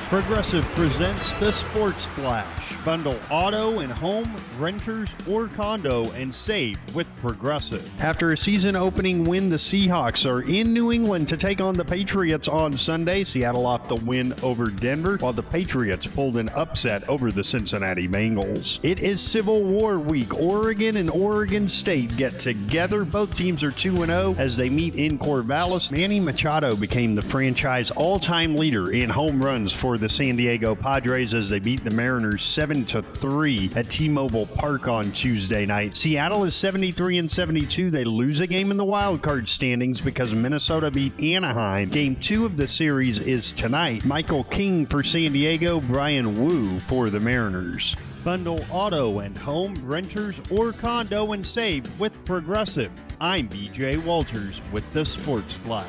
Progressive presents the Sports Flash. Bundle auto and home, renters, or condo and save with Progressive. After a season-opening win, the Seahawks are in New England to take on the Patriots on Sunday. Seattle off the win over Denver, while the Patriots pulled an upset over the Cincinnati Bengals. It is Civil War week. Oregon and Oregon State get together. Both teams are 2-0 as they meet in Corvallis. Manny Machado became the franchise all-time leader in home runs for the San Diego Padres as they beat the Mariners 7-3 at T-Mobile Park on Tuesday night. Seattle is 73-72. They lose a game in the wild card standings because Minnesota beat Anaheim. Game 2 of the series is tonight. Michael King for San Diego, Brian Wu for the Mariners. Bundle auto and home, renters, or condo and save with Progressive. I'm BJ Walters with the Sports Flash.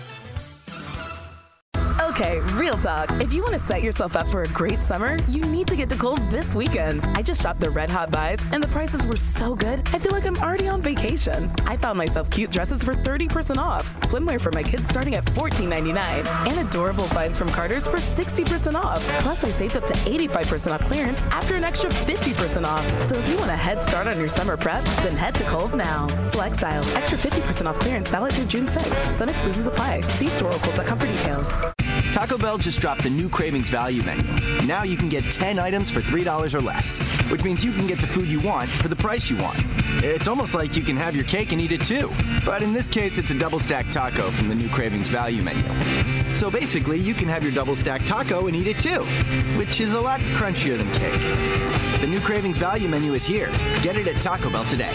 Okay, real talk. If you want to set yourself up for a great summer, you need to get to Kohl's this weekend. I just shopped the Red Hot Buys, and the prices were so good, I feel like I'm already on vacation. I found myself cute dresses for 30% off, swimwear for my kids starting at $14.99, and adorable finds from Carter's for 60% off. Plus, I saved up to 85% off clearance after an extra 50% off. So if you want a head start on your summer prep, then head to Kohl's now. Select styles, extra 50% off clearance valid through June 6th. Some exclusions apply. See store or Kohl's.com for details. Taco Bell just dropped the new Cravings Value Menu. Now you can get 10 items for $3 or less, which means you can get the food you want for the price you want. It's almost like you can have your cake and eat it too. But in this case, it's a double-stacked taco from the new Cravings Value Menu. So basically, you can have your double-stacked taco and eat it too, which is a lot crunchier than cake. The new Cravings Value Menu is here. Get it at Taco Bell today.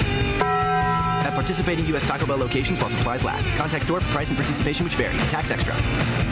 At participating U.S. Taco Bell locations while supplies last. Contact store for price and participation which vary. Tax extra.